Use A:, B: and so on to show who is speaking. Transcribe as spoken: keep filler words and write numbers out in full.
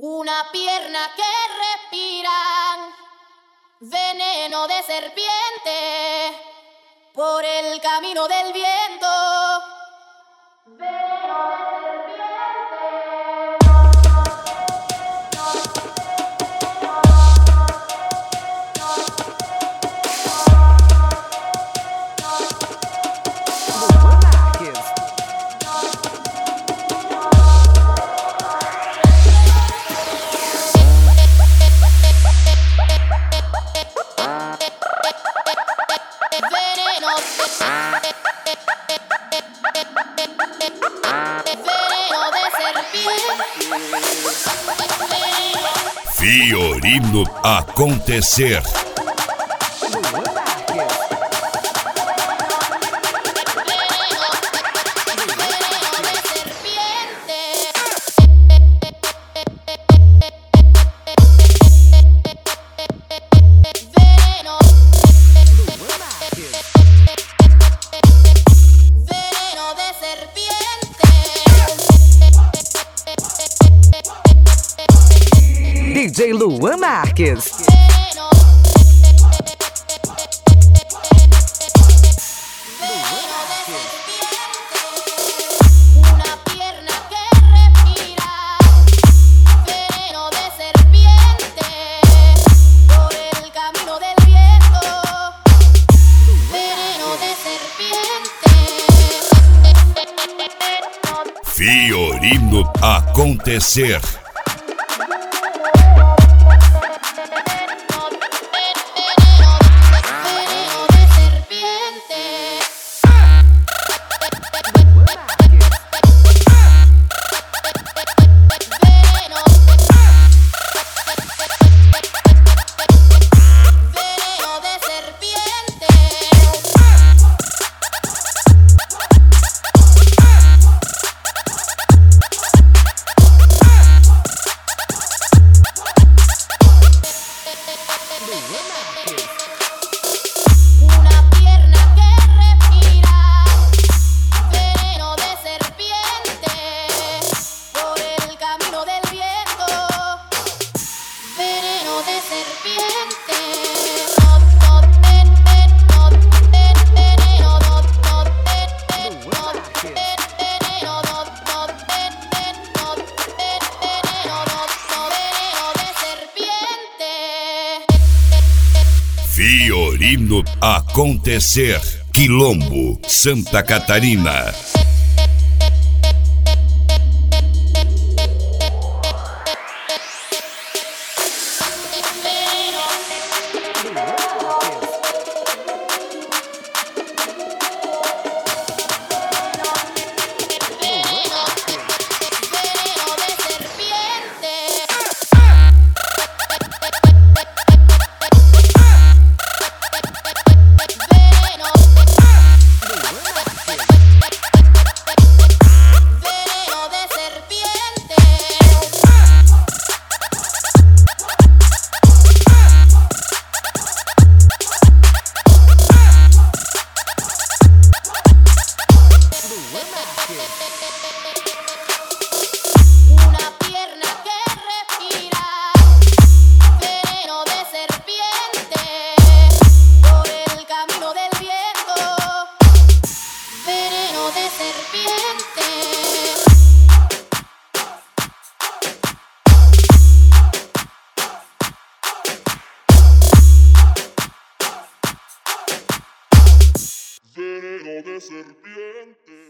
A: Una pierna que respiran veneno de serpiente por el camino del viento. Veneno de
B: Fiorino acontecer.
C: D J Luan Marques.
A: Una pierna que respira veneno de serpiente por el camino del viento. Veneno de serpiente.
B: Fiorino acontecer.
A: Una pierna que respira veneno de serpiente por el camino del viento. Veneno de serpiente.
B: Fiorino acontecer. Quilombo, Santa Catarina.
A: Una pierna que respira veneno de serpiente por el camino del viento. Veneno de serpiente.
D: Veneno de serpiente.